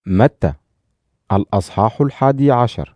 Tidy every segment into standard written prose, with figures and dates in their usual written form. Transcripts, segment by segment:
متى الأصحاح 11.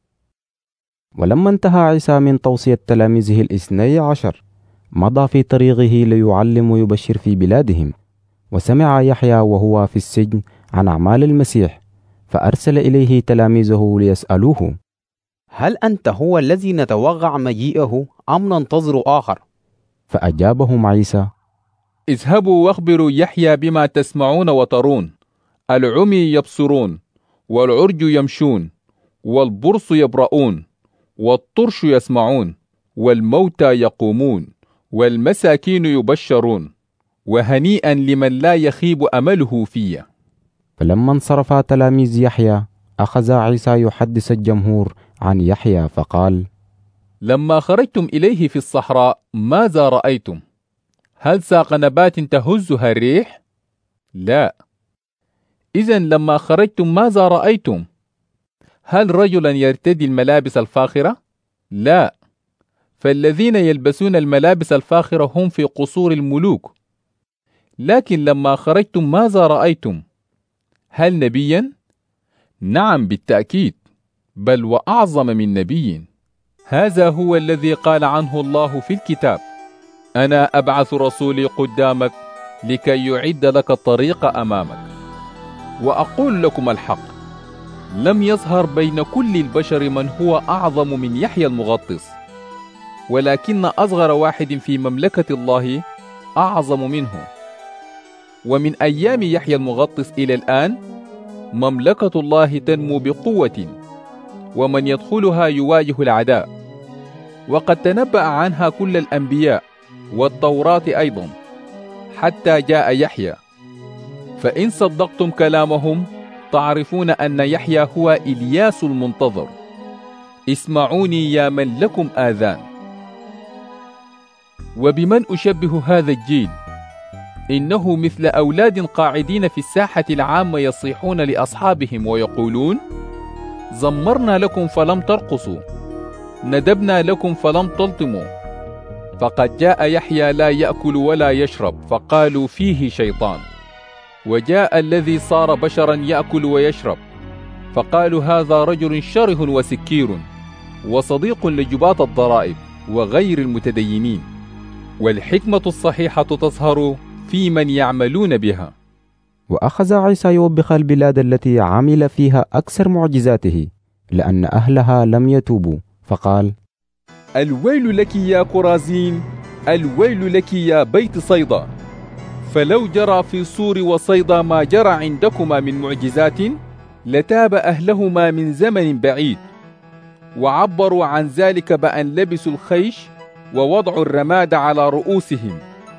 ولما انتهى عيسى من توصية تلاميذه 12 مضى في طريقه ليعلم ويبشر في بلادهم، وسمع يحيى وهو في السجن عن أعمال المسيح، فأرسل إليه تلاميذه ليسألوه: هل أنت هو الذي نتوقع مجيئه أم ننتظر آخر؟ فأجابهم عيسى: اذهبوا واخبروا يحيى بما تسمعون وترون: العمي يبصرون، والعرج يمشون، والبرص يبرؤون، والطرش يسمعون، والموتى يقومون، والمساكين يبشرون، وهنيئا لمن لا يخيب أمله فيه. فلما انصرف تلاميذ يحيى أخذ عيسى يحدث الجمهور عن يحيى فقال: لما خرجتم إليه في الصحراء ماذا رأيتم؟ هل ساق نبات تهزها الريح؟ لا. إذن لما خرجتم ماذا رأيتم؟ هل رجلا يرتدي الملابس الفاخرة؟ لا. فالذين يلبسون الملابس الفاخرة هم في قصور الملوك. لكن لما خرجتم ماذا رأيتم؟ هل نبيا؟ نعم بالتأكيد، بل وأعظم من نبي. هذا هو الذي قال عنه الله في الكتاب: أنا أبعث رسولي قدامك لكي يعد لك الطريق أمامك. وأقول لكم الحق، لم يظهر بين كل البشر من هو أعظم من يحيى المغطس، ولكن أصغر واحد في مملكة الله أعظم منه. ومن أيام يحيى المغطس إلى الآن مملكة الله تنمو بقوة، ومن يدخلها يواجه العداء، وقد تنبأ عنها كل الأنبياء والتوراة أيضا حتى جاء يحيى. فإن صدقتم كلامهم تعرفون أن يحيى هو إلياس المنتظر. اسمعوني يا من لكم آذان. وبمن أشبه هذا الجيل؟ إنه مثل أولاد قاعدين في الساحة العامة يصيحون لأصحابهم ويقولون: زمرنا لكم فلم ترقصوا، ندبنا لكم فلم تلطموا. فقد جاء يحيى لا يأكل ولا يشرب، فقالوا فيه شيطان. وجاء الذي صار بشرا يأكل ويشرب، فقالوا هذا رجل شره وسكير، وصديق لجباة الضرائب وغير المتدينين. والحكمة الصحيحة تظهر في من يعملون بها. وأخذ عيسى يوبخ البلاد التي عمل فيها أكثر معجزاته، لأن أهلها لم يتوبوا، فقال: الويل لك يا كرازين، الويل لك يا بيت صيدا، فلو جرى في صور وصيدا ما جرى عندكما من معجزات لتاب أهلهما من زمن بعيد. وعبروا عن ذلك بأن لبسوا الخيش ووضعوا الرماد على رؤوسهم.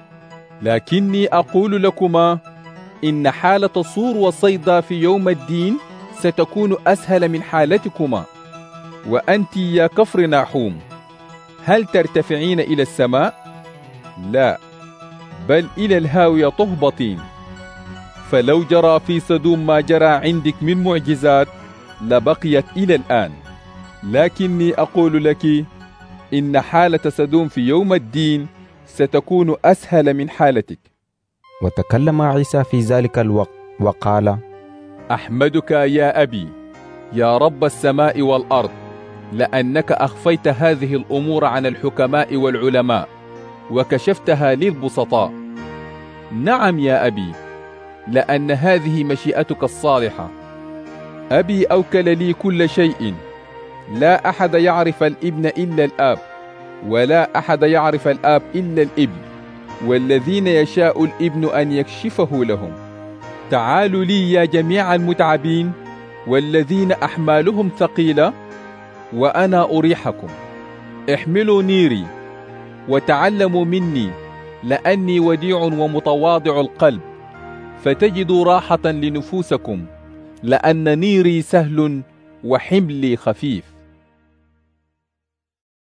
لكني أقول لكما إن حالة صور وصيدا في يوم الدين ستكون أسهل من حالتكما. وأنت يا كفر ناحوم، هل ترتفعين إلى السماء؟ لا، بل إلى الهاوية تهبطين. فلو جرى في سدوم ما جرى عندك من معجزات لبقيت إلى الآن. لكني أقول لك إن حالة سدوم في يوم الدين ستكون أسهل من حالتك. وتكلم عيسى في ذلك الوقت وقال: أحمدك يا أبي، يا رب السماء والأرض، لأنك أخفيت هذه الأمور عن الحكماء والعلماء وكشفتها للبسطاء. نعم يا أبي، لأن هذه مشيئتك الصالحة. أبي أوكل لي كل شيء، لا أحد يعرف الابن إلا الآب، ولا أحد يعرف الآب إلا الابن، والذين يشاء الابن أن يكشفه لهم. تعالوا لي يا جميع المتعبين والذين أحمالهم ثقيلة، وأنا أريحكم. احملوا نيري وتعلموا مني، لأني وديع ومتواضع القلب، فتجدوا راحة لنفوسكم، لأن نيري سهل وحملي خفيف.